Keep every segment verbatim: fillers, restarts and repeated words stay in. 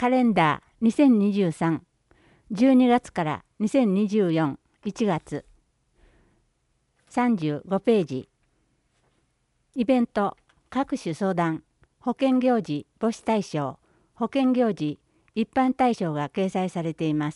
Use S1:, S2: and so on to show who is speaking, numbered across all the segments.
S1: カレンダーにせんにじゅうさん、じゅうにがつからにせんにじゅうよん、いちがつ、さんじゅうごページ。イベント、各種相談、保険行事母子対象、保険行事一般対象が掲載されています。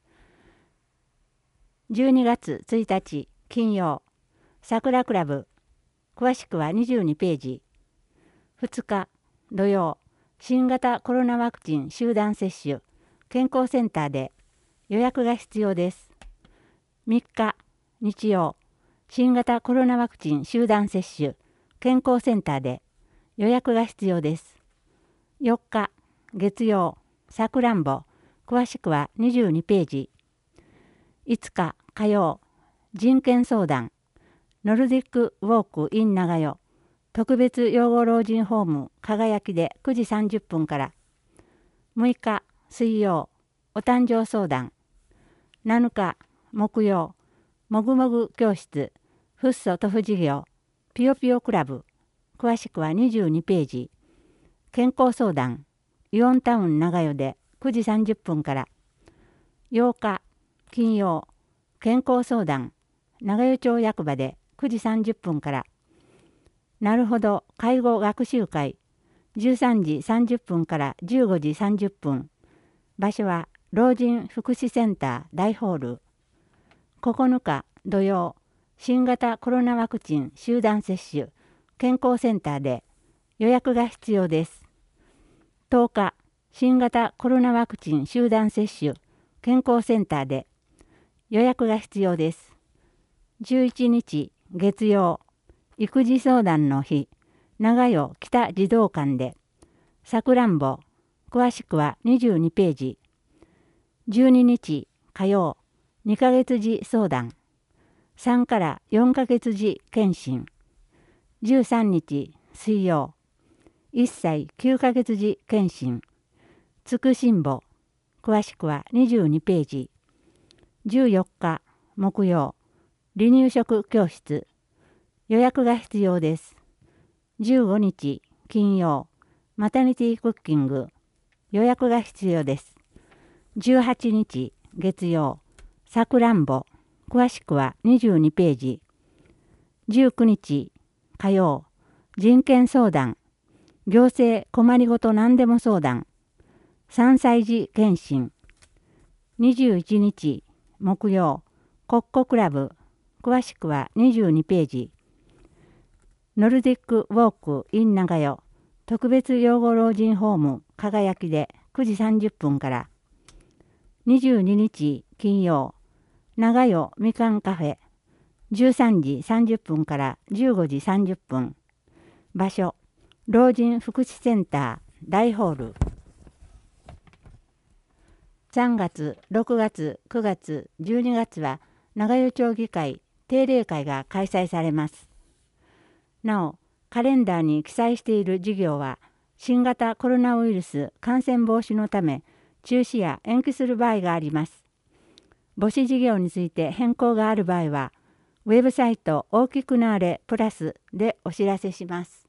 S1: じゅうにがつついたち金曜、桜クラブ、詳しくはにじゅうにページ。ふつか土曜、新型コロナワクチン集団接種、健康センターで予約が必要です。みっか日曜、新型コロナワクチン集団接種、健康センターで予約が必要です。よっか月曜、さくらんぼ、詳しくはにじゅうにページ。いつか火曜、人権相談、ノルディックウォーク in 長代、特別養護老人ホーム輝きでくじさんじゅっぷんから。むいか水曜、お誕生相談。なのか木曜、もぐもぐ教室、フッ素塗布事業、ピヨピヨクラブ、詳しくはにじゅうにページ。健康相談、イオンタウン長代でくじさんじゅっぷんから。ようか金曜、健康相談、長代町役場でくじさんじゅっぷんから。なるほど介護学習会、じゅうさんじさんじゅっぷんからじゅうごじさんじゅっぷん。場所は老人福祉センター大ホール。ここのか土曜、新型コロナワクチン集団接種、健康センターで予約が必要です。とおか、新型コロナワクチン集団接種、健康センターで予約が必要です。じゅういちにち月曜、育児相談の日、長代北児童館で、さくらんぼ、詳しくはにじゅうにページ。じゅうににち火曜、にかげつ児相談、さんからよんかげつ児検診。じゅうさんにち水曜、いっさいきゅうかげつ児検診。つくしんぼ、詳しくはにじゅうにページ。じゅうよっか木曜、離乳食教室。予約が必要です。じゅうごにち金曜、マタニティクッキング。予約が必要です。じゅうはちにち月曜、さくらんぼ。詳しくはにじゅうにページ。じゅうくにち火曜、人権相談。行政困りごと何でも相談。さんさい児検診。にじゅういちにち木曜、コッコクラブ。詳しくはにじゅうにページ。ノルディックウォーク in 長代、特別養護老人ホーム輝きでくじさんじゅっぷんから。にじゅうににち金曜、長代みかんカフェ、じゅうさんじさんじゅっぷんからじゅうごじさんじゅっぷん。場所、老人福祉センター大ホール。さんがつ、ろくがつ、くがつ、じゅうにがつは長代町議会定例会が開催されます。なお、カレンダーに記載している事業は、新型コロナウイルス感染防止のため、中止や延期する場合があります。母子事業について変更がある場合は、ウェブサイト大きくなーれプラスでお知らせします。